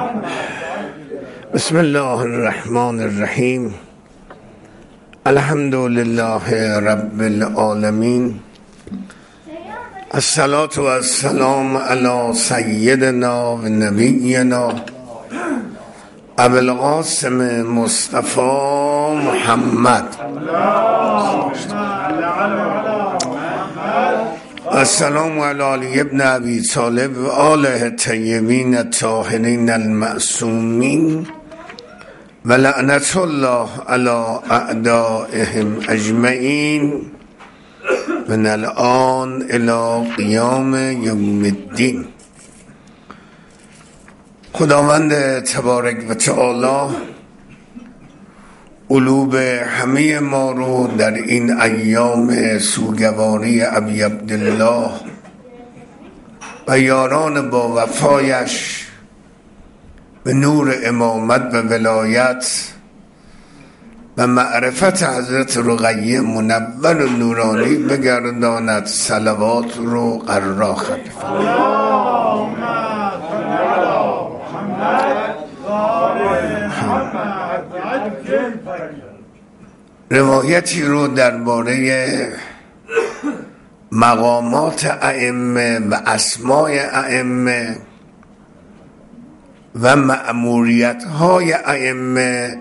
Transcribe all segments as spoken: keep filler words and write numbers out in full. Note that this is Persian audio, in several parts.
بسم الله الرحمن الرحیم. الحمد لله رب العالمین. الصلاة و السلام علی سیدنا و نبینا ابو القاسم مصطفی محمد. السلام علی علی ابن ابی طالب و آله الطیبین الطاهرین المعصومین و لعنت الله علی اعدائهم اجمعین من الان الی قیام یوم الدین. خداوند تبارک و تعالی قلوب همه ما رو در این ایام سوگواری ابی عبدالله و یاران با وفایش به نور امامت و ولایت و معرفت حضرت رقیه منور و نورانی بگرداند. صلوات رو قرار خلیفه. روایتی رو درباره مقامات ائمه و اسماء ائمه و مأموریت های ائمه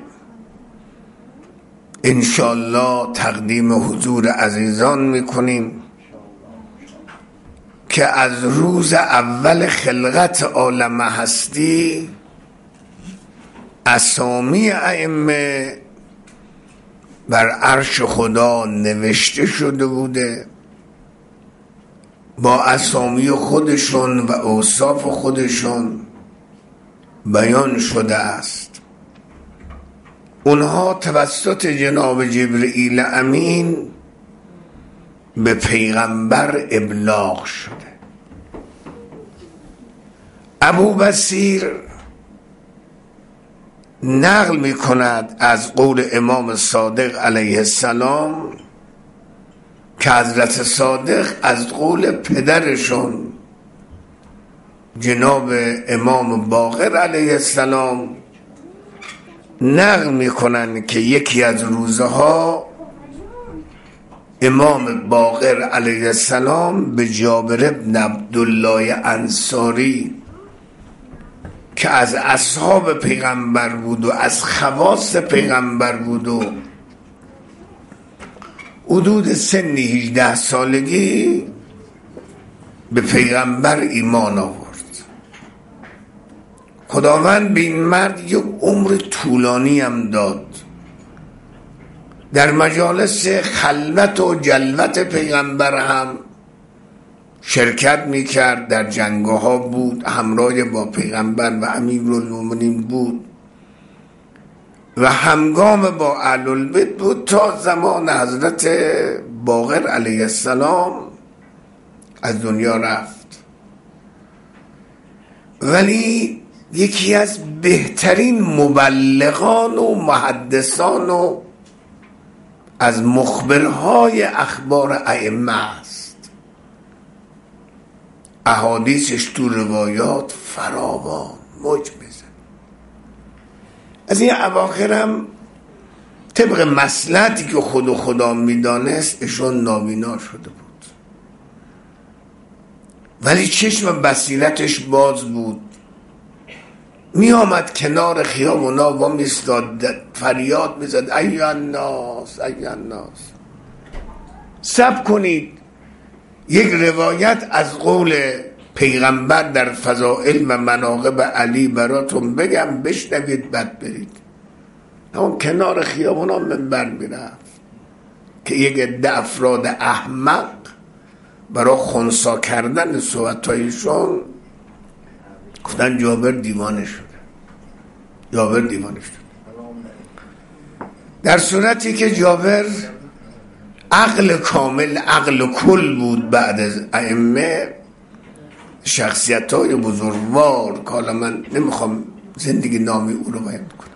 انشالله تقدیم حضور عزیزان میکنیم که از روز اول خلقت عالم هستی اسامی ائمه بر عرش خدا نوشته شده بوده، با اسامی خودشون و اوصاف خودشون بیان شده است. اونها توسط جناب جبرئیل امین به پیغمبر ابلاغ شده. ابو بصیر نقل می کند از قول امام صادق علیه السلام که حضرت صادق از قول پدرشون جناب امام باقر علیه السلام نقل می کنند که یکی از روزها امام باقر علیه السلام به جابر بن عبدالله انصاری که از اصحاب پیغمبر بود و از خواص پیغمبر بود و حدود سن هجده سالگی به پیغمبر ایمان آورد. خداوند به این مرد یک عمر طولانی هم داد. در مجالس خلوت و جلوت پیغمبر هم شرکت میکرد، در جنگها بود، همراه با پیغمبر و امیرالمومنین بود و همگام با اهل البیت بود تا زمان حضرت باقر علیه السلام از دنیا رفت. ولی یکی از بهترین مبلغان و محدثان و از مخبرهای اخبار ائمه است. احادیثش تو روایات فراوان موج میزن. از این اواخرم طبق مصلحتی که خود و خدا میدانست ایشون نابینا شده بود، ولی چشم بصیرتش باز بود. می آمد کنار خیابونا و میستاد فریاد میزد ای الناس ای الناس. صبر کنید، یک روایت از قول پیغمبر در فضائل و مناقب علی براتون بگم، بشنوید بعد برید. اما کنار خیابونا منبر میرفت که یک عده افراد احمق برای خنثی کردن صحبتایشون گفتن جابر دیوانه شده، جابر دیوانه شده، در صورتی که جابر عقل کامل، عقل کل بود. بعد از ائمه شخصیت های بزرگوار که حالا من نمیخوام زندگی نامی او رو بیان کنم.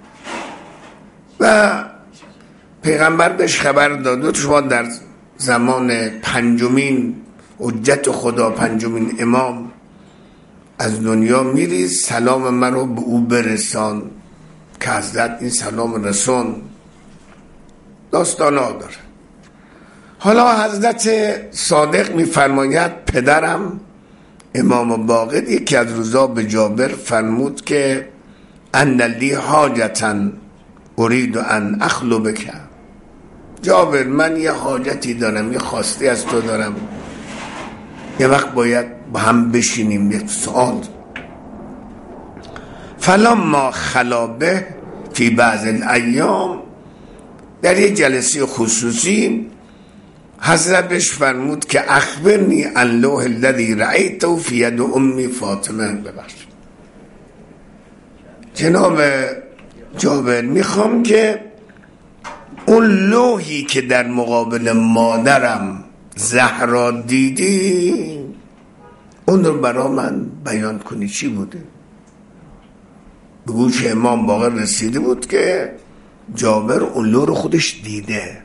و پیغمبر بهش خبر داد شما در زمان پنجمین حجت خدا، پنجمین امام از دنیا میری سلام من رو به او برسان که حضرت این سلام رسون. داستان ها داره. حالا حضرت صادق میفرماید پدرم امام باقر یکی از روزا به جابر فرمود که ان لی حاجتا اريد ان اخلو بک. جابر من یه حاجتی دارم، یه خواسته از تو دارم، یه وقت باید با هم بشینیم یک سؤال. فلما خلا به فی بعض الایام، در یک جلسه خصوصی حضرت بهش فرمود که اخبرنی عن لوح الذی رأیته فی ید امی فاطمه. ببخش جناب جابر میخوام که اون لوحی که در مقابل مادرم زهرا دیدی اون رو برا من بیان کنی، چی بوده؟ به گوش امام باقر رسیده بود که جابر اون لوح رو خودش دیده،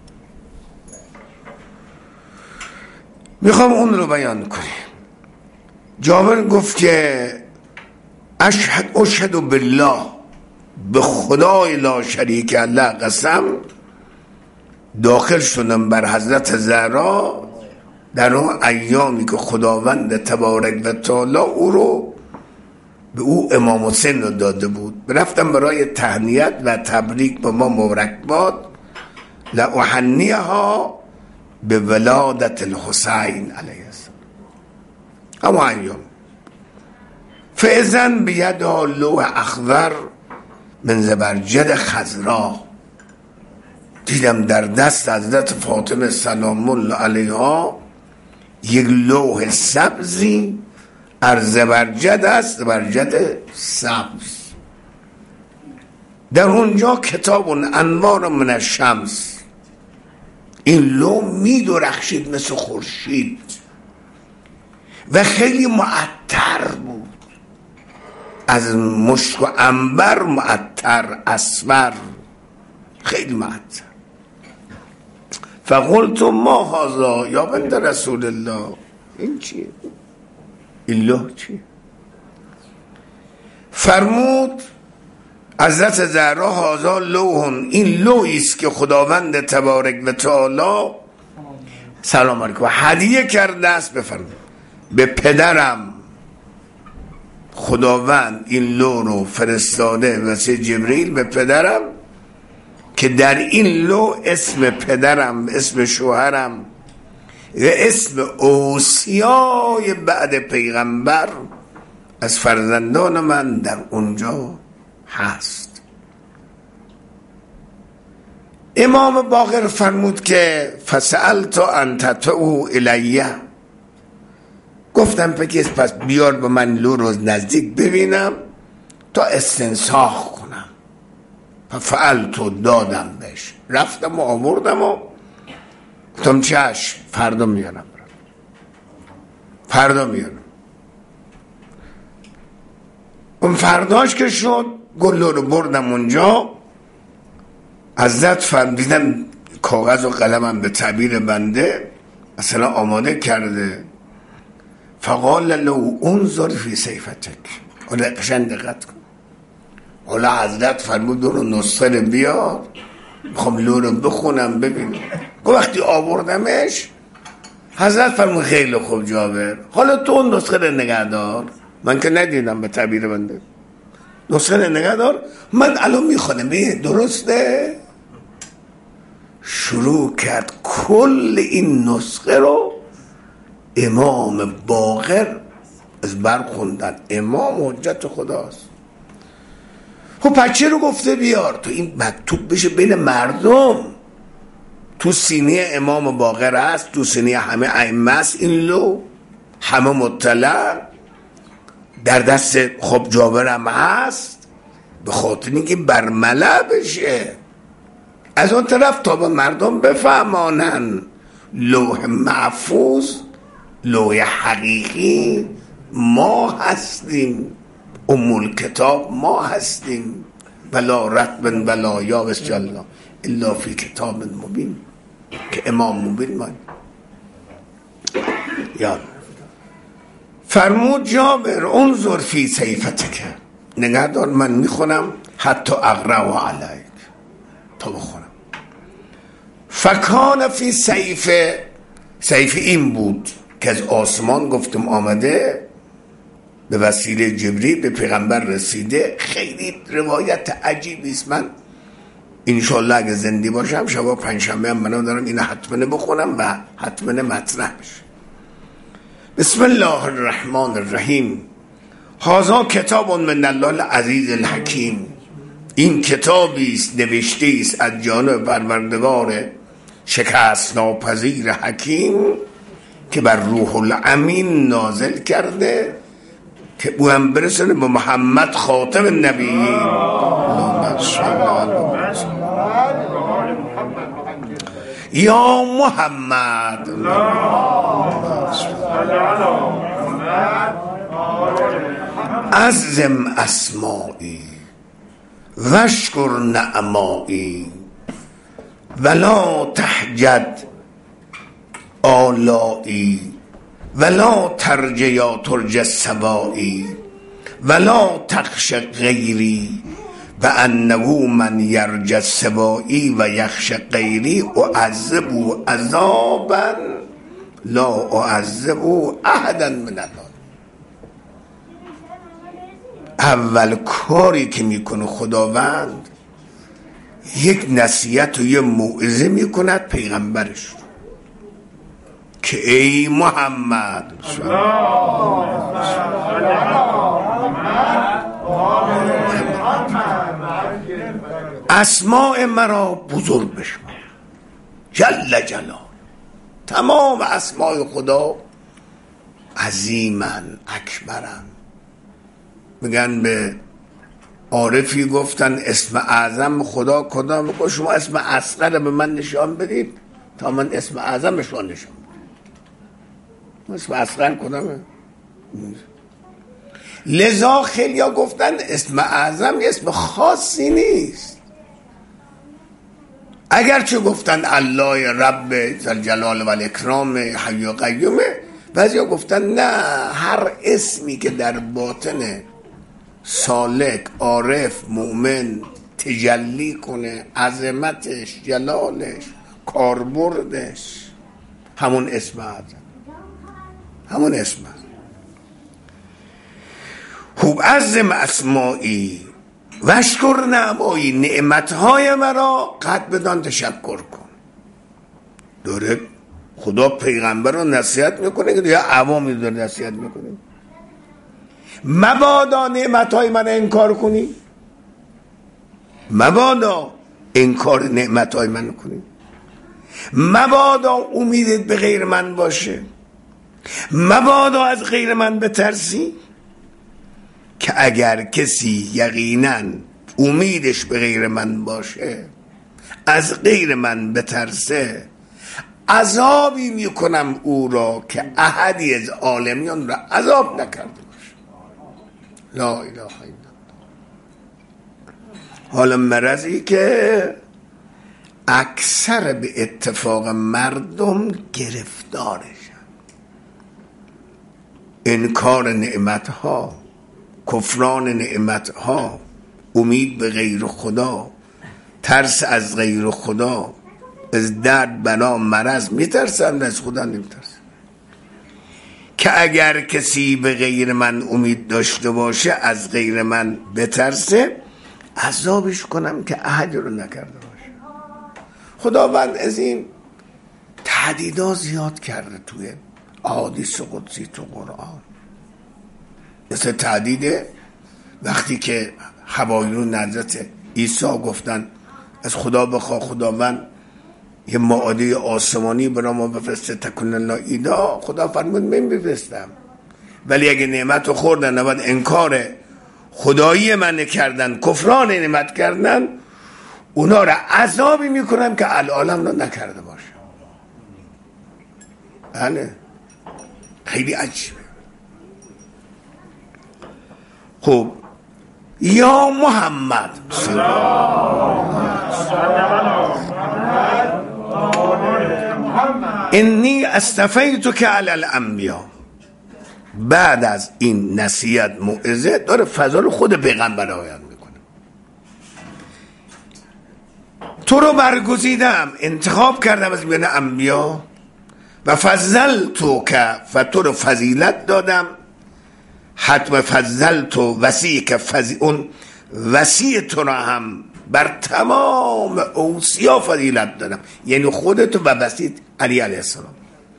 میخوام اون رو بیان کنی. جابر گفت که اشهد اشهد بالله، به خدای لا شریک له قسم، داخل شدم بر حضرت زهرا در اون ایامی که خداوند تبارک و تعالی او رو به او امام حسین رو داده بود. رفتم برای تهنیت و تبریک به ما مبارکباد لاحنیها به ولادت الحسین علیه السلام. اما ایام فاذن بیدها لوح اخضر من زبرجد خضرا، دیدم در دست حضرت فاطمه سلام الله علیها یک لوح سبزی از زبرجد است، زبرجد سبز. در اونجا کتاب انوار من الشمس، این لوح می درخشید مثل خورشید و خیلی معطر بود، از مشک و عنبر معطر، اصفر، خیلی معطر. فقلت ما هذا یا بنده رسول الله، این چیه؟ این لوح چیه؟ فرمود حضرت زهرا هذا لوح، این لوحی است که خداوند تبارک و تعالی سلام علیکم هدیه کرده است. بفرمایید به پدرم، خداوند این لوح رو فرستاده واسه جبرئیل به پدرم که در این لوح اسم پدرم، اسم شوهرم و اسم اوصیای بعد پیغمبر از فرزندان من در اونجا هست. امام باقر فرمود که فسألت ان تدعو الیه، گفتم پس پس بیار به من لوح رو نزدیک ببینم تا استنساخ کنم. فعلتو، دادم بهش، رفتم و آوردم و گفتم چشم فردا میارم، فردا میارم. اون فرداش که شد گلو رو بردم اونجا، حضرت فرمودن کاغذ و قلمم به تعبیر بنده مثلا آماده کرده. فقال له انظر فی سیفتک، حالا قشنگ دقت کن. حالا حضرت فرمود رو نسخه بیار، میخوام لو رو بخونم ببینم. وقتی آوردمش حضرت فرمود خیلی خوب جابر، حالا تو اون نسخه رو نگه دار. من که ندیدم به تعبیر بنده، نسخه رو نگه دار، من الان میخونم. درسته؟ شروع کرد کل این نسخه رو امام باقر از برخوندن. امام حجت خداست. خب بچه رو گفته بیار تو این مکتوب بشه بین مردم، تو سینه امام باقر هست، تو سینه همه ائمه است این لو، همه مطلع، در دست خب جابرم هست، به خاطر اینکه برملا بشه. از اون طرف تا به مردم بفهمانن لوح محفوظ، لوح حقیقی ما هستیم، ام الکتاب ما هستیم، ولا رطب ولا یابس جلا الا فی کتاب مبین، که امام مبین ما یاد. فرمود جابر انظر فی سیفتک، نگه دار من میخونم حتی اقرأ علیک، تا بخونم. فکان فی سیف، سیف این بود که از آسمان گفتم آمده، به وسیله جبریل به پیغمبر رسیده. خیلی روایت عجیبی است. من انشالله اگه زنده باشم شبا پنجشنبه هم منو دارم اینو حتما بخونم و حتما مطرح بشه. بسم الله الرحمن الرحیم. هذا کتاب من الله العزیز الحکیم، این کتابی است نوشته است از جانب پروردگار شکست ناپذیر حکیم که بر روح الامین نازل کرده که او هم برسونه به محمد خاتم النبیین. یا محمد عظم اسمائی واشکر نعمائی ولا تحجد آلائی ولا ترج یا ترج السبائی ولا تخش غیری و انه من یرج السبائی و یخش غیری اعذبه عذابا لا اعذبه احدا من الله. اول کاری که میکنه خداوند یک نصیحت و یه موعظه میکند پیغمبرش رو که ای محمد اسماء مرا بزرگ بشمار، جل جلال. تمام اسماء خدا عظیمن اکبرن. میگن به عارفی گفتن اسم اعظم خدا کدام؟ بگو شما اسم اصغر به من نشان بدید تا من اسم اعظمش رو نشان بدید. اسم اصغر کدامه؟ لذا خیلی ها گفتن اسم اعظم اسم خاصی نیست، اگرچه گفتن الله رب ذوالجلال و الاکرام حی و قیومه، بعضی ها گفتن نه، هر اسمی که در باطن سالک عارف مؤمن تجلی کنه، عظمتش جلالش کاربردش، همون اسم اعظم، همون اسم. خوب عظم اسمائی واشکر نعمائی، نعمتهای مرا قد بدان تشکر کن. داره خدا پیغمبر رو نصیحت میکنه که یا عوامی داره نصیحت میکنه مبادا نعمتهای من انکار کنی، مبادا انکار نعمتهای من کنی، مبادا امیدت به غیر من باشه، مبادا از غیر من بترسی. که اگر کسی یقینا امیدش به غیر من باشه، از غیر من بترسه، عذابی میکنم او را که احدی از عالمیان را عذاب نکرده باشه. لا اله الا الله. حالا مرضی که اکثر به اتفاق مردم گرفتارشن، انکار نعمتها، کفران نعمتها، امید به غیر خدا، ترس از غیر خدا، از درد بلا مرض میترسن، از خدا نمیترسن. که اگر کسی به غیر من امید داشته باشه، از غیر من بترسه، عذابش کنم که احد رو نکرده باشه. خداوند از این تهدیدها زیاد کرده توی احادیث قدسی تو قرآن. مثل تهدید وقتی که حواریون حضرت عیسی گفتن از خدا بخوا خداوند یه مائده آسمانی برای ما بفرسته تکون لنا ایدا، خدا فرمود من بفرستم، ولی اگه نعمت رو خوردن و بعد انکار خدایی من کردن، کفران نعمت کردن، اونا را عذابی میکنم که العالم را نکرده باشه. بله خیلی عجیبه. خب یا محمد انی اصطفیتک علی الانبیا، بعد از این نصیحت موعظه داره فضا رو خود پیغمبر آیان میکنه. تو رو برگزیدم، انتخاب کردم از بین انبیا و فضل تو که و تو رو فضیلت دادم، حتم فضل تو وسیع که فضی اون وسیع تو را هم بر تمام اوصیا فضیلت دادم، یعنی خودتو و وسیع علی علیه السلام.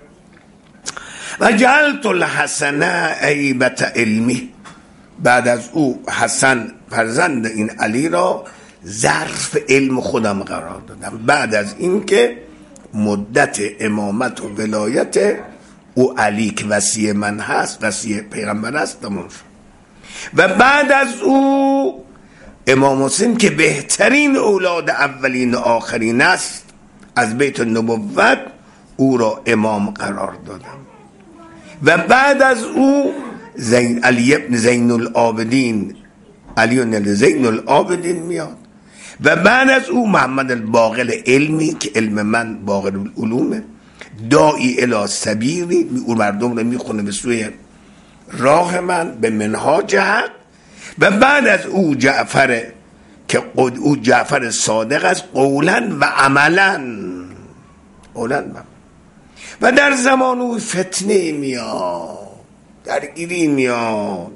و جعلت الحسن عیبت علمی، بعد از او حسن فرزند این علی را ظرف علم خودم قرار دادم، بعد از این که مدت امامت و ولایت او علی که وصی من هست، وصی پیغمبر هست، تمام شد. و بعد از او امام حسین که بهترین اولاد اولین و آخرین است از بیت نبوت، او را امام قرار دادم. و بعد از او زین علی ابن زین العابدین، علی ابن زین العابدین میاد. و بعد از او محمد الباقر علمی که علم من باقر العلومه، داعی الی سبیلی، او مردم رو میخونه به سوی راه من به منهاج حق. و بعد از او جعفر که او جعفر صادق است، قولا و عملا، قولا و و در زمان او فتنه میاد، درگیری میاد،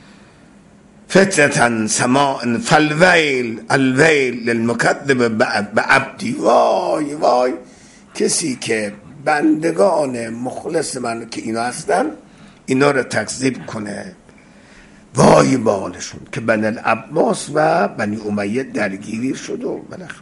فتنة سماء فالویل الویل للمکذب بعبدی. وای وای کسی که بندگان مخلص من که اینا هستن اینا رو تکذیب کنه، وای بالشون. که بنی العباس و بنی امیه درگیری شد و بلخ.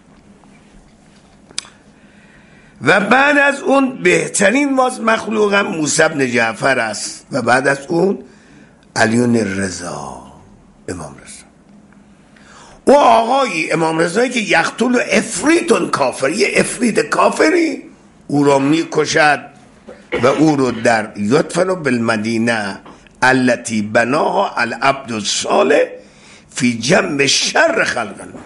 و بعد از اون بهترین واس مخلوقم موسی بن جعفر است. و بعد از اون علیون رضا، امام رضا، او آقای امام رضایی که یقتل و افریتون کافر، یه افریت کافری او را میکشد و او رو در یدفن بالمدینه التي بناها العبد الصالح فی جنب شر خلق الله.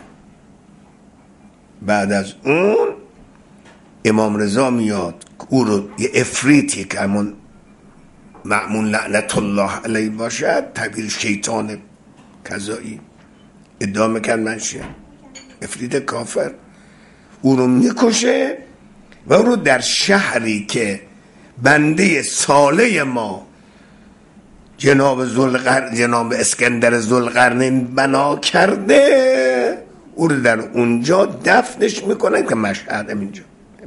بعد از اون امام رضا میاد او رو یه افریتی که همون معمون لعنت الله علیه باشد، تعبیر شیطان کذایی ادعا میکرد من شیعه، افریت کافر، او رو میکشه و او رو در شهری که بنده صالح ما جناب ذوالقرن جناب اسکندر ذوالقرنین بنا کرده، او رو در اونجا دفنش میکنن که مشهد اینجا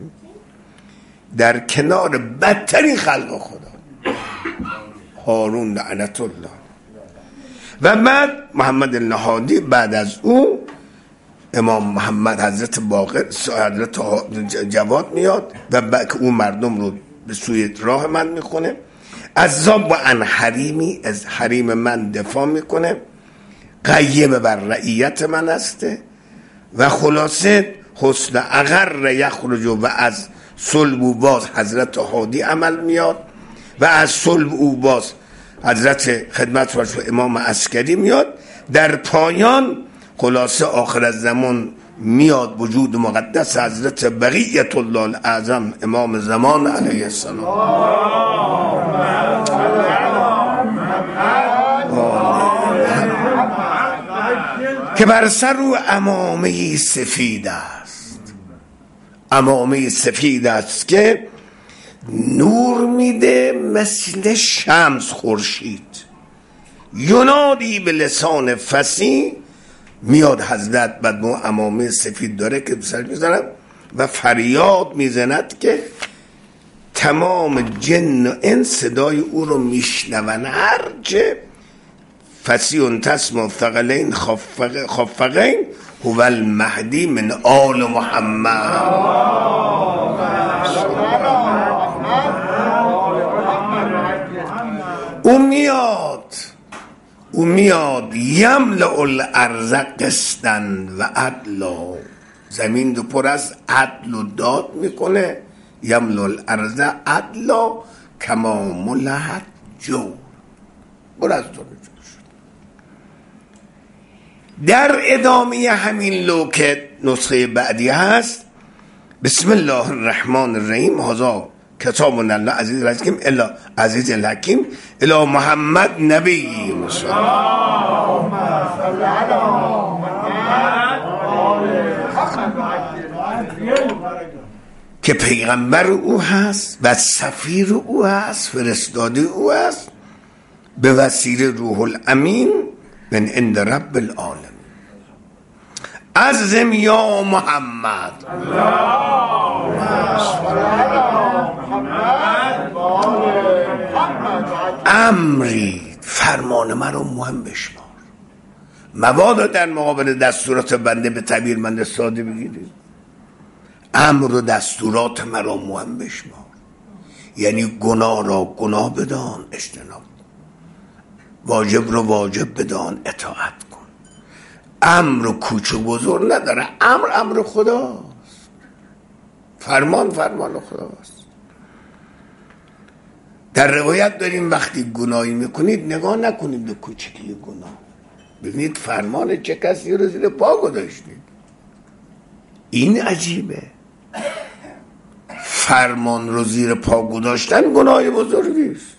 در کنار بدترین خلق خدا هارون لعنت الله. و بعد محمد النهادی، بعد از او امام محمد حضرت باقر حضرت جواد میاد و بعد که اون مردم رو به سوی راه من میکنه، عذاب و عن حریمی، از حریم من دفاع میکنه، قیم بر رعیت من هسته. و خلاصه حسن اغر یخرج و از صلب او باز حضرت هادی عمل میاد و از صلب او باز حضرت خدمت فرش امام عسکری میاد. در پایان خلاصه آخر از زمان میاد وجود مقدس حضرت بقیت الله الاعظم امام زمان علیه السلام که بر سر او عمامه سفید است، عمامه سفید است که نور میده مثل شمس خورشید. ینادی به لسان فصیح، میاد حضرت بعد مو عمامه سفید داره که سر میزنن و فریاد میزند که تمام جن و انس صدای او رو میشنون، هرچه فصیح تسمع ثقلین خفقین هو المهدی من آل محمد. او میاد او میاد یملأ الارض قسطا و عدلا، زمین رو پر از عدل و داد میکنه. یملأ الارض عدلا کما ملحت جو، پر از دو. در ادامه همین لو که نسخه بعدی هست، بسم الله الرحمن الرحیم، هذا کتاب الله عزیز الحکیم الا عزیز الحکیم الا محمد نبی مصطفی که پیغمبر او هست و سفیر او هست، فرستاده او هست به وسیله روح الامین من عند رب العالمین. عزم یا محمد امری، فرمان من رو مهم بشمار. مبادا در مقابل دستورات بنده به تعبیر من ساده بگیرید، امر و دستورات من رو مهم بشمار. یعنی گناه را گناه بدان، اجتناب، واجب رو واجب بدان، اطاعت کن. امر و کوچ و بزرگ نداره، امر امر خداست، فرمان فرمان خداست. در روایت داریم وقتی گناهی میکنید نگاه نکنید به کوچکی گناه، ببینید فرمان چه کسی رو زیر پا گذاشتید. این عجیبه، فرمان رو زیر پا گذاشتن گناه بزرگی است.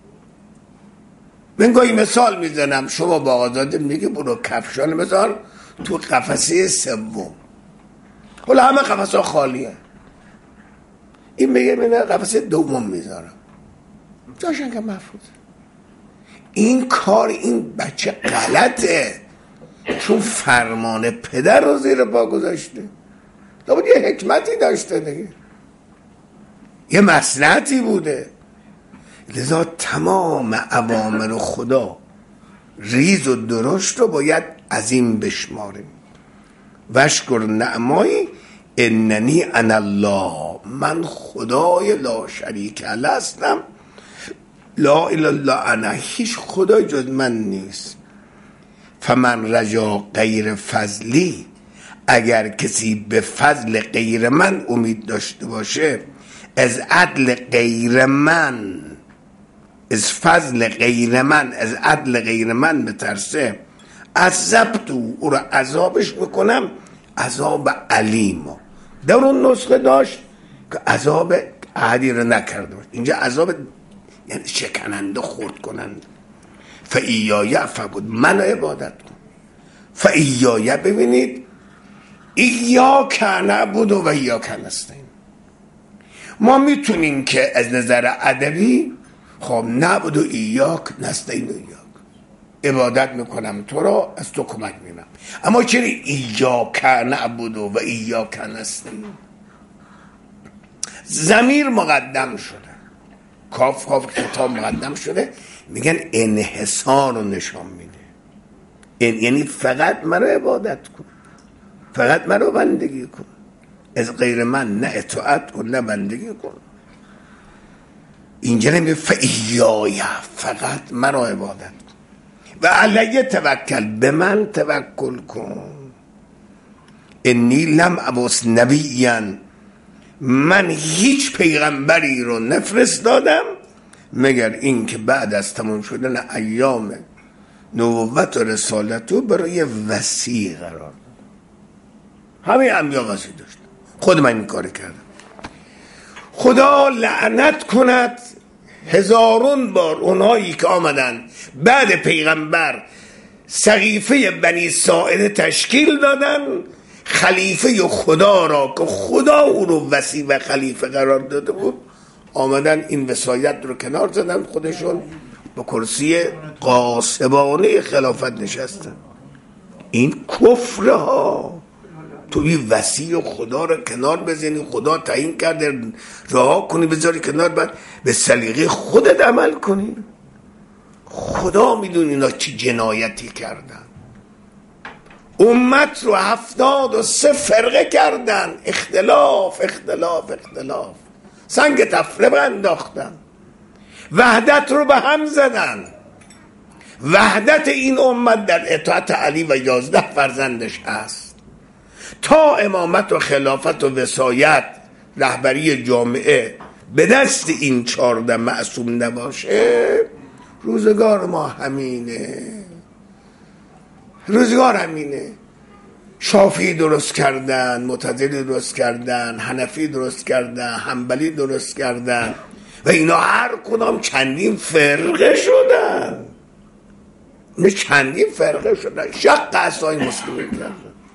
من گاهی مثال میزنم، شما با آزاده میگه برو کفشان بذار تو قفسه سوم، حالا همه قفسه خالیه، این میگه من قفسه دوم میذارم، جاشن که محفوظه. این کار این بچه غلطه، چون فرمان پدر رو زیر پا گذاشته. لابد یه حکمتی داشته دیگه، یه مصلحتی بوده. لذا تمام اوامر خدا ریز و درشت رو باید عظیم بشماریم. وشکر نعمایی اننی انا الله، من خدای لا شریک له هستم، لا اله الا انا، هیچ خدای جز من نیست. فمن رجا غیر فضلی، اگر کسی به فضل غیر من امید داشته باشه، از عدل غیر من، از فضل غیر من، از عدل غیر من بترسه، عذبتو، او را عذابش میکنم عذاب علیم. در اون نسخه داشت که عذاب عادی رو نکرده باشه، اینجا عذاب یعنی شکننده، خورد کننده. فایای فعبد، من عبادت کن. فایای، ببینید ایاک نعبد و ایاک نستعین. ما میتونیم که از نظر ادبی خب نعبد و ایاک نستعین و ایاک، عبادت میکنم تو را، از تو کمک میگیرم، اما چرا ایاک نعبد و ایاک نستعین؟ ضمیر مقدم شده، کاف کاف خطاب مقدم شده، میگن انحصار رو نشان میده. این یعنی فقط منو عبادت کن، فقط منو بندگی کن، از غیر من نه اطاعت کن نه بندگی کن. اینجا نمیگه فایای، فقط منو عبادت کن و علیه توکل، به من توکل کن. انی لم ابعث نبیا، من هیچ پیغمبری رو نفرستادم مگر این که بعد از تمام شدن ایام نبوت و رسالتو برای وصی قرار داد. همه انبیا وصی داشت، خود من این کار کردم. خدا لعنت کند هزارون بار اونایی که آمدن بعد پیغمبر سقیفه بنی ساعده تشکیل دادن، خلیفه خدا را که خدا او رو وصی و خلیفه قرار داده بود آمدن این وصایت رو کنار زدن، خودشون با کرسی قاسبانه خلافت نشستن. این کفر ها، توی وصی و خدا رو کنار بزنی، خدا تعیین کرده رها کنی بذاری کنار، بعد به سلیقه خودت عمل کنی. خدا میدون اینا چی جنایتی کردن. امت رو هفتاد و سه فرقه کردن، اختلاف اختلاف اختلاف، سنگ تفرقه انداختن، وحدت رو به هم زدن. وحدت این امت در اطاعت علی و یازده فرزندش هست. تا امامت و خلافت و وصایت رهبری جامعه به دست این چارده معصوم نباشه، روزگار ما همینه، روزگار همینه. شافعی درست کردن، معتزلی درست کردن، حنفی درست کردن، حنبلی درست کردن و اینا هر کدام چندین فرقه شدن. نه چندین فرقه شدن، شق عصای مسلمین کردن.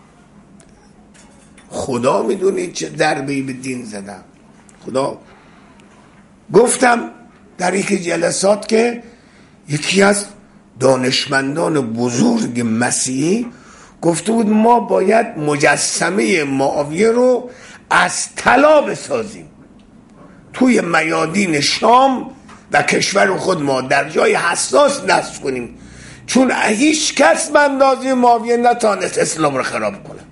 خدا میدونی چه ضربه‌ای به دین زدم. خدا گفتم در یک جلسات که یکی از دانشمندان بزرگ مسیحی گفته بود ما باید مجسمه معاویه رو از طلا بسازیم، توی میادین شام و کشور خود ما در جای حساس نصب کنیم، چون هیچ کس به اندازه معاویه نتانست اسلام رو خراب کنه.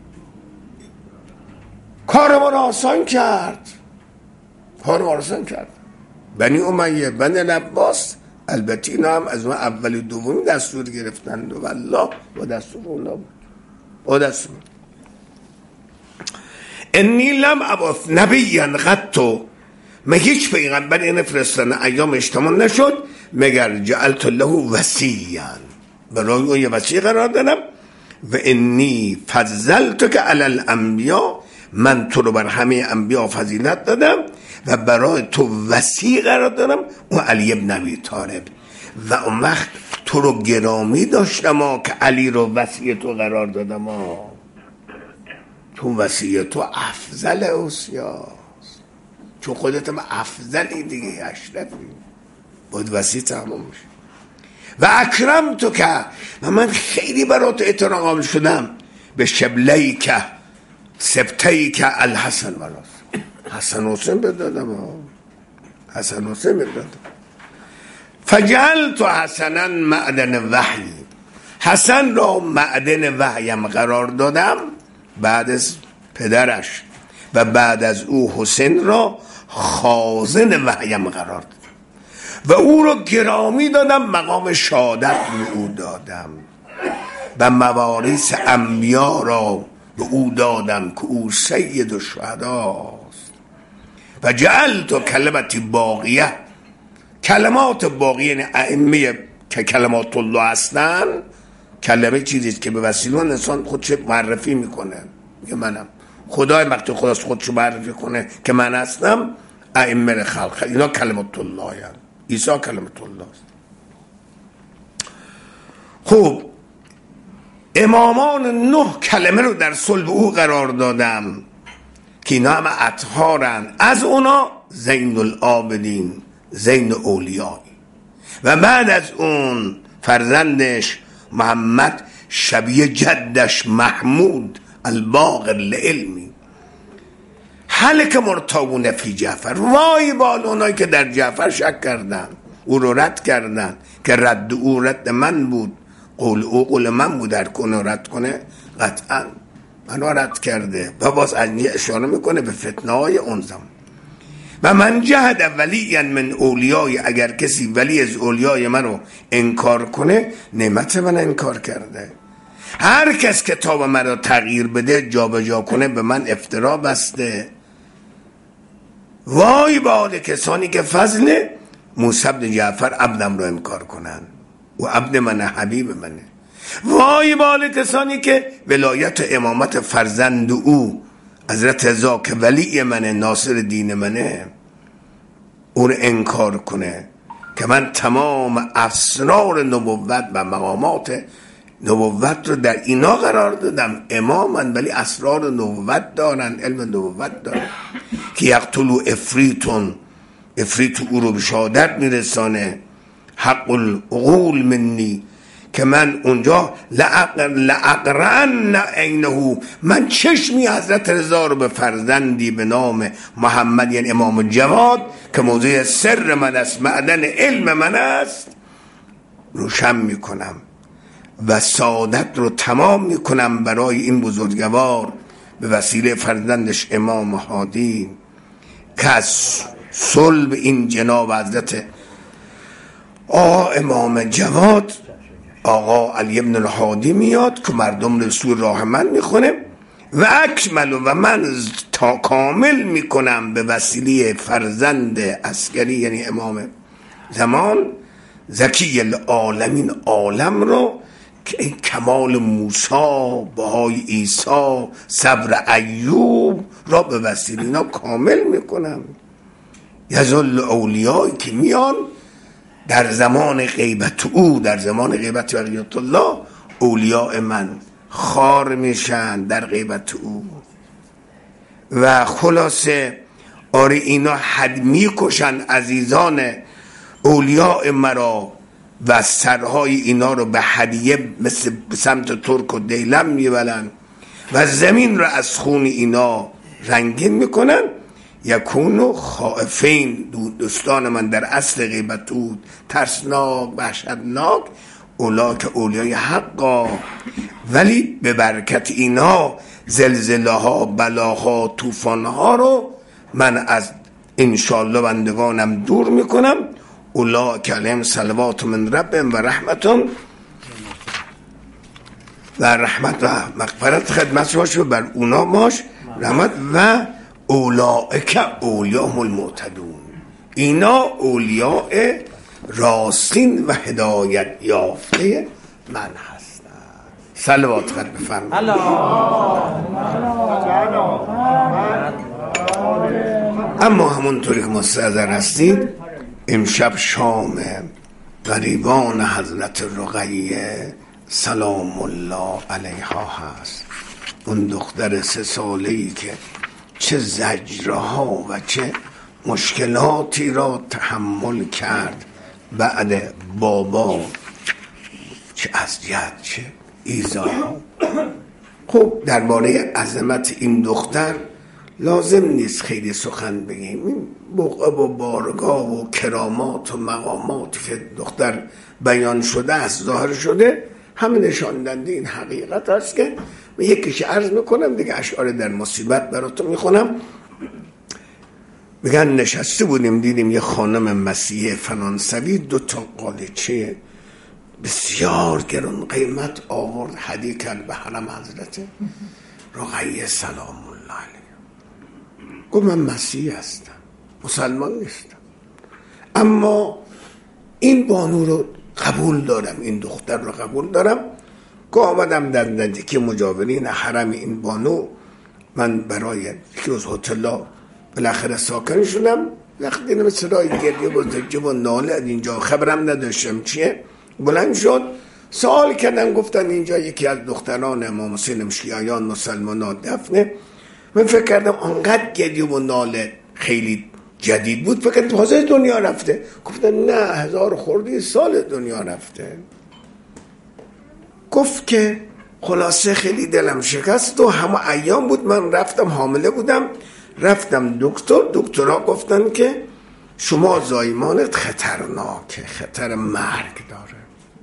کار ما رو آسان کرد، کار ما رو آسان کرد. بنی امیه، بنی العباس، البته اینا هم از اون اولی دومی دستور گرفتند و والله و دستور اونا بود و دستور انی لم ابعث نبیا قط، من هیچ پیغمبری نفرستادم ایام اجتماع نشد مگر جعلت له وصیا، برای اون یه وصی قرار دادم. و انی فضلتک علی الانبیا، من تو رو بر همه انبیا فضیلت دادم و برای تو وصی قرار دادم و علی ابن ابی طالب، و اون وقت تو رو گرامی داشتم که علی رو وصی تو قرار دادم، چون وصی تو افضل اوصیاست، چون خودت هم افضلی دیگه، اشرفی، باید وصی تمام میشه. و اکرم تو که و من خیلی برات احترام شدم به شبلی که سبتهی که الحسن و راست، حسن حسین بدادم، حسن حسین بدادم. فجعلت حسنا معدن وحی، حسن را معدن وحیم قرار دادم بعد از پدرش، و بعد از او حسین را خازن وحیم قرار دادم و او را گرامی دادم، مقام شهادت به او دادم و مواریث انبیا را به او دادم که او سید الشهداست. و جعلت کلمتی باقیه، کلمات باقی یعنی ائمه که کلمات الله هستن، کلمه چیزیست که به وسیله انسان خودش معرفی میکنه، میگه منم، خدای وقتی خودش خودش معرفی کنه که من هستم، ائمه خلق، اینا کلمات الله هستن. عیسی کلمات الله است. خب امامان نه کلمه رو در صلب او قرار دادم که اینا همه اطهارن، از اونا زین العابدین، زین اولیایی، و بعد از اون فرزندش محمد شبیه جدش محمود الباقر لعلمی، حلک مرتابون فی جعفر، وای بال اونایی که در جعفر شک کردن، او رو رد کردن که رد او رد من بود، قول او قول من بود، در کنه رد کنه قطعا منو رد کرده. و باز اشاره میکنه به فتنه های اون زمان. و من جهد ولی من اولیای، اگر کسی ولی از اولیای منو انکار کنه نعمت من انکار کرده. هر کس کتاب منو تغییر بده جا جا کنه به من افترا بسته. وای باد کسانی که فضل موسی بن جعفر عبدم رو انکار کنن و عبد من حبیب منه. وای بال کسانی که ولایت امامت فرزند او حضرت رضا که ولی منه، ناصر دین منه، او رو انکار کنه که من تمام اسرار نبوت و مقامات نبوت رو در اینا قرار دادم. امامن ولی اسرار نبوت دارن، علم نبوت دارن که یقتلو افریتون، افریت او رو به شهادت میرسانه. حق العقول منی، که من اونجا لأقرن عینه، من چشمی حضرت رضا رو به فرزندی به نام محمد یعنی امام جواد که موضوع سر من است، معدن علم من است، روشن میکنم و سعادت رو تمام میکنم برای این بزرگوار به وسیله فرزندش امام هادی که از صلب این جناب حضرت آقا امام جواد آقا علی ابن الهادی میاد که مردم رسول راه من میخونه. و اکمل و من تا کامل میکنم به وسیله فرزند عسکری یعنی امام زمان زکی العالمین، عالم رو که این کمال موسی، بهای عیسی، صبر ایوب را به وسیله اینا کامل میکنم. یظل اولیایی که میان در زمان غیبت او، در زمان غیبت بقیت الله، اولیاء من خار میشن در غیبت او. و خلاصه آره اینا حد میکشن عزیزان اولیاء مرا و سرهای اینا رو به هدیه مثل سمت ترک و دیلم میبلن و زمین رو از خون اینا رنگین میکنن. یکونو خائفین، دوستان من در اصل غیبت بود ترسناک وحشتناک، اولا که اولیای حقا، ولی به برکت اینا زلزله ها، بلاها، طوفان ها رو من از انشالله بندگانم دور میکنم. اولا که علیهم صلوات من ربهم و رحمتون و رحمت و مغفرت خدمت باشه بر اونا باش رحمت. و اولائک اولیاء المعتدون، اینا اولیاء راستین و هدایت یافته من هستن. صلوات خد بفرمایید. اما همونطوری که مستحضر هستید امشب شام غریبان حضرت رقیه سلام الله علیها هست. اون دختر سه ساله‌ای که چه زجرها و چه مشکلاتی را تحمل کرد بعد بابا، چه اذیت، چه ایذا. خب درباره عظمت این دختر لازم نیست خیلی سخن بگیم. این بقعه و بارگاه و کرامات و مقامات که دختر بیان شده است، ظاهر شده، همه نشاندنده این حقیقت است که من یکیش عرض میکنم دیگه، اشعار در مصیبت براتون میخونم. میگن نشسته بودیم دیدیم یه خانم مسیح فرانسوی دو تا قالیچه بسیار گران قیمت آورد هدیه کرد به حرم حضرت رقیه سلام الله علیه. گفت من مسیحی هستم، مسلمان نیستم، اما این بانو رو قبول دارم، این دختر رو قبول دارم. که آمدم در نزدیکی مجاورین حرم این بانو، من برای یکی از هتل‌ها بالاخره ساکن شدم. وقتی دیدم صدای گریه و زجه و ناله از اینجا، خبرم نداشتم چیه، بلند شد سوال کردم، گفتن اینجا یکی از دختران امام حسین مشکیایان مسلمانان دفنه. من فکر کردم انقدر گریه و ناله خیلی جدید بود، فکر کردم تازه دنیا رفته. گفتن نه، هزار خورده سال دنیا رفته. گفت که خلاصه خیلی دلم شکست و همه ایام بود من رفتم، حامله بودم، رفتم دکتر. دکترها گفتن که شما زایمانت خطرناکه، خطر مرگ داره،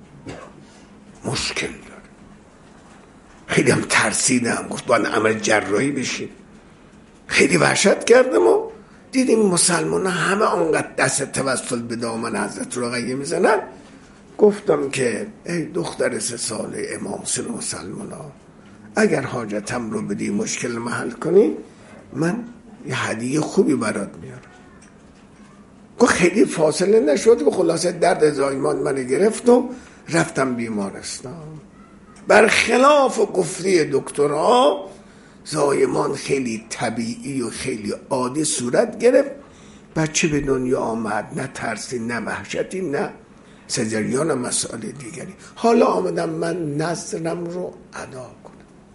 مشکل داره. خیلی هم ترسیدم، گفت باید عمل جراحی بشین. خیلی وحشت کردم و دیدیم مسلمان همه آنقدر دست توسل به دامن حضرت رقیه میزنن. گفتم که ای دختر سه ساله امام حسین مسلمان ها، اگر حاجتم رو بدی مشکل محل کنی، من یه هدیه خوبی برات میارم. گفت خیلی فاصله نشد و خلاصه درد زایمان من گرفت و رفتم بیمارستان. برخلاف گفته دکترها زایمان خیلی طبیعی و خیلی عادی صورت گرفت. بچه به دنیا آمد، نه ترسی نه وحشتی نه سجریان مسائل دیگری. حالا آمدم من نظرم رو ادا کنم.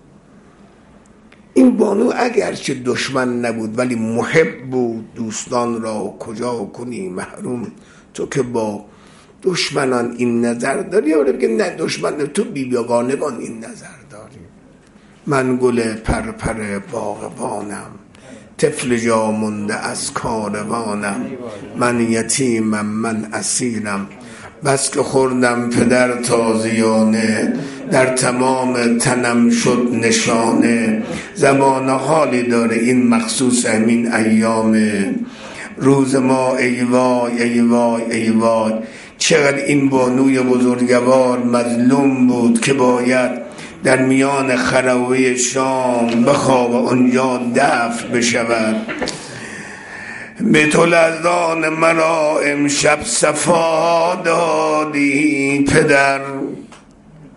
این بانو اگرچه دشمن نبود ولی محب بود، دوستان را کجا کنی محروم، تو که با دشمنان این نظر داری. و بگه نه دشمن تو بیگانگان این نظر داری. من گل پر پر باغبانم، طفل جا مونده از کاروانم، من یتیمم من اسیرم، بس که خوردم پدر تازیانه، در تمام تنم شد نشانه، زمان حالی داره این مخصوص همین ایامه، روز ما ای وای ای وای ای وای. چقدر این بانوی بزرگوار مظلوم بود که باید در میان خروه شام بخواب آنجا دفن بشود. به تو لرزان مرا امشب صفا دادی پدر،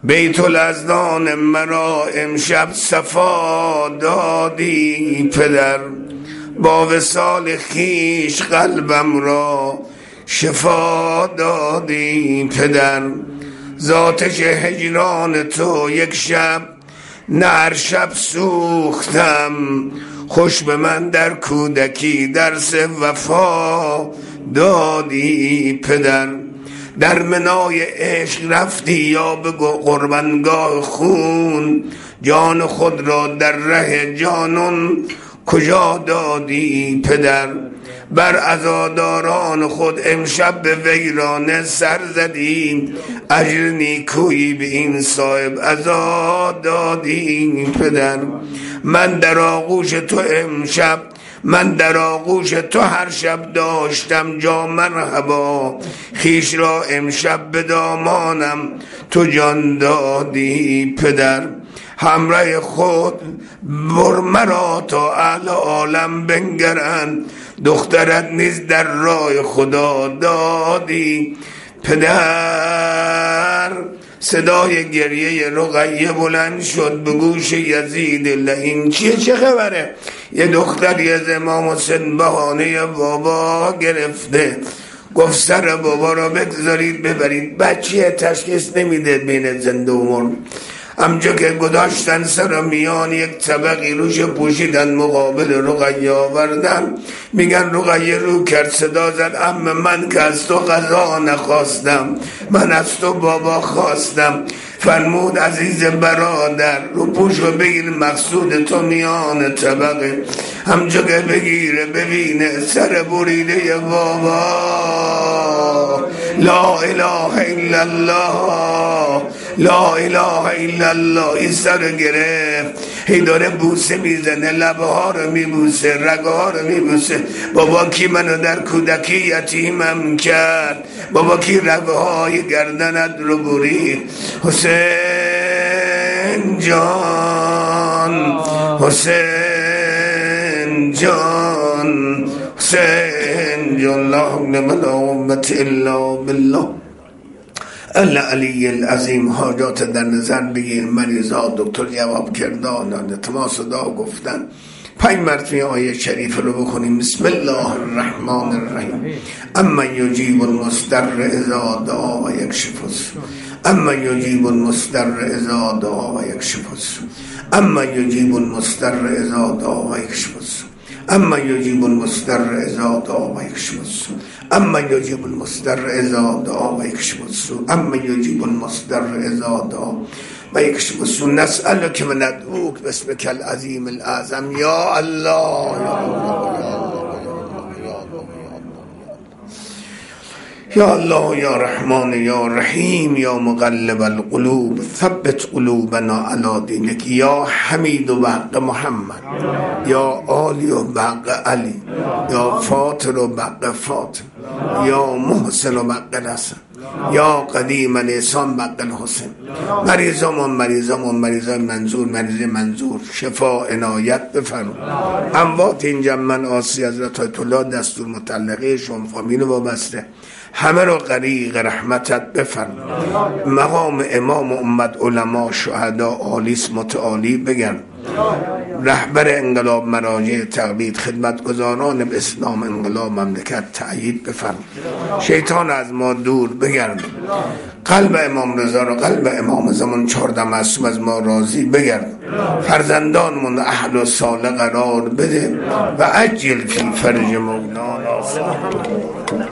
بیت الازدان مرا امشب صفا دادی پدر، با وصال خویش قلبم را شفا دادی پدر. ذاتش هجران تو یک شب نه هر شب سوختم، خوش به من در کودکی درس وفا دادی پدر. در منای عشق رفتی یا به قربانگاه خون، جان خود را در ره جانان کجا دادی پدر. بر عزاداران خود امشب به ویرانه سر زدی، اجر نیکویی به این صاحب عزا دادی پدر. من در آغوش تو امشب من در آغوش تو هر شب داشتم جا مرحبا، خیش را امشب به دامانم تو جان دادی پدر. همراه خود بر مرا تا اهل عالم بنگرند، دخترت نیز در راه خدا دادی پدر. صدای گریه رقیه بلند شد به گوش یزید لعین. چیه چه خبره؟ یه دختر از امام حسین بهانه بابا گرفته، گفت سر بابا را بگذارید ببرید. بچه تشخیص نمیده بین زنده و مرد. همجا که گذاشتن سر میان یک طبقی روش پوشیدن، مقابل رقیه آوردن. میگن رقیه رو کرد صدا زد عمه من که از تو غذا نخواستم، من از تو بابا خواستم. فرمود عزیز برادر رو پوشو بگیر، مقصود تو میان طبقه. همجا که بگیره ببینه سر بریده بابا. لا اله الا الله، لا اله الا الله. این سر گرفت، هی داره بوسه میزنه، لبه ها رو میبوسه، رگه ها رو میبوسه. بابا کی منو در کودکی یتیمم کرد؟ بابا کی رگه های گردنت رو برید؟ حسین جان، حسین جان، حسین جان. لا حول ولا قوة الا بالله العلی العظیم. حاجات در نظر بگیر. مریضا دکتر جواب کردان تماس صدا گفتن. پنج مرتبه آیه شریف رو بخونیم. بسم الله الرحمن الرحیم. اما یجیب المضطر اذا دعا و یکشف السوء، اما یجیب المضطر اذا دعا و یکشف السوء، اما یجیب المضطر اذا دعا و یکشف السوء، اما یجیب المضطر اذا دعا و یکشف السوء، اما یجیب المضطر اذا دعا و یکشف السوء، اما یجیب المضطر اذا دعا و یکشف السوء. نسألک من ندعوک باسمک العظیم الاعظم. یا الله یا الله یا الله یا رحمان یا رحیم یا مقلب القلوب ثبت قلوبنا علی دینک. یا حمید و بحق محمد، یا عالی و بحق علی، یا فاطر و بحق فاطر، یا محسن و بحق حسن، یا قدیم الاحسان بحق الحسین. مریضمون مریضمون مریضای منظور مریض منظور شفا عنایت بفرما. اموات اینجا من آسی حضرت آیت الله دستور مطلقه شما فامیل وابسته همه رو غریق رحمتت بفرما. مقام امام امت علما شهدا عالیس متعالی بگن. رهبر انقلاب مراجع تقلید خدمتگزاران به اسلام انقلاب مملکت تأیید بفرما. شیطان از ما دور بگرد. قلب امام رضا رو قلب امام زمان چهارده معصوم از ما راضی بگرد. فرزندانمون اهل و صالح قرار بده و عجل فی فرج مولانا.